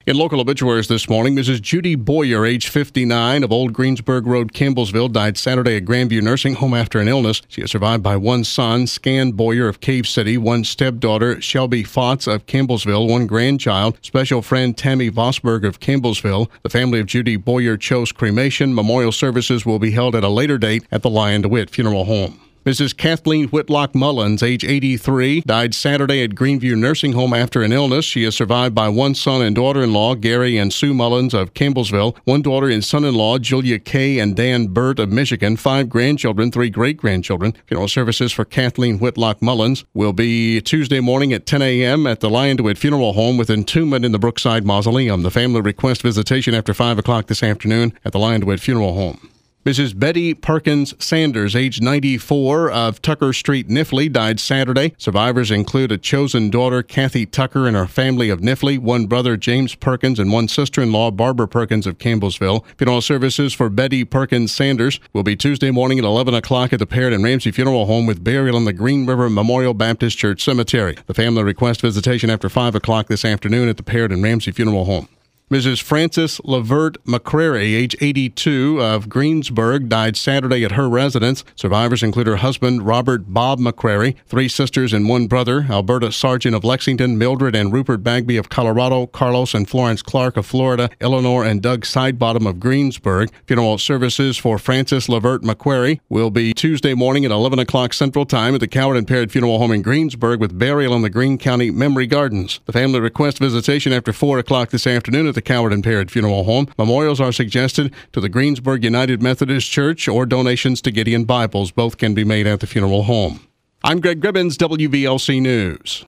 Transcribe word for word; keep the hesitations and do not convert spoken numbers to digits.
In local obituaries this morning, Missus Judy Boyer, age fifty-nine, of Old Greensburg Road, Campbellsville, died Saturday at Grandview Nursing Home after an illness. She is survived by one son, Scan Boyer of Cave City, one stepdaughter, Shelby Fotts of Campbellsville, one grandchild, special friend Tammy Vosberg of Campbellsville. The family of Judy Boyer chose cremation. Memorial services will be held at a later date at the Lyon DeWitt Funeral Home. Missus Kathleen Whitlock Mullins, age eighty-three, died Saturday at Greenview Nursing Home after an illness. She is survived by one son and daughter-in-law, Gary and Sue Mullins of Campbellsville, one daughter and son-in-law, Julia Kay and Dan Burt of Michigan, five grandchildren, three great-grandchildren. Funeral services for Kathleen Whitlock Mullins will be Tuesday morning at ten a.m. at the Lyon DeWitt Funeral Home with entombment in the Brookside Mausoleum. The family request visitation after five o'clock this afternoon at the Lyon DeWitt Funeral Home. Missus Betty Perkins Sanders, age ninety-four, of Tucker Street, Nifley, died Saturday. Survivors include a chosen daughter, Kathy Tucker, and her family of Nifley, one brother, James Perkins, and one sister-in-law, Barbara Perkins of Campbellsville. Funeral services for Betty Perkins Sanders will be Tuesday morning at eleven o'clock at the Parrott and Ramsey Funeral Home with burial in the Green River Memorial Baptist Church Cemetery. The family request visitation after five o'clock this afternoon at the Parrott and Ramsey Funeral Home. Missus Frances Lavert McCrary, age eighty-two, of Greensburg, died Saturday at her residence. Survivors include her husband, Robert Bob McCrary, three sisters and one brother, Alberta Sargent of Lexington, Mildred and Rupert Bagby of Colorado, Carlos and Florence Clark of Florida, Eleanor and Doug Sidebottom of Greensburg. Funeral services for Frances Lavert McCrary will be Tuesday morning at eleven o'clock Central Time at the Coward and Parrott Funeral Home in Greensburg with burial in the Greene County Memory Gardens. The family request visitation after four o'clock this afternoon at the Coward and Parrott Funeral Home. Memorials are suggested to the Greensburg United Methodist Church or donations to Gideon Bibles. Both can be made at the funeral home. I'm Greg Gribbins, W V L C News.